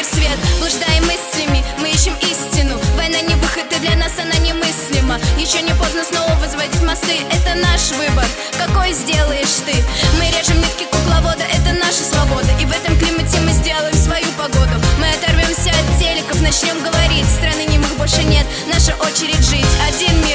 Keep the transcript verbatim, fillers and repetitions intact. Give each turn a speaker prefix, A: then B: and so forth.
A: свет, блуждаем мыслями, мы ищем истину. Война не выход, и для нас она немыслима. Еще не поздно снова возводить мосты. Это наш выбор, какой сделаешь ты. Мы режем нитки кукловода, это наша свобода. И в этом климате мы сделаем свою погоду. Мы оторвемся от телеков, начнем говорить. Страны немых больше нет, наша очередь жить. Один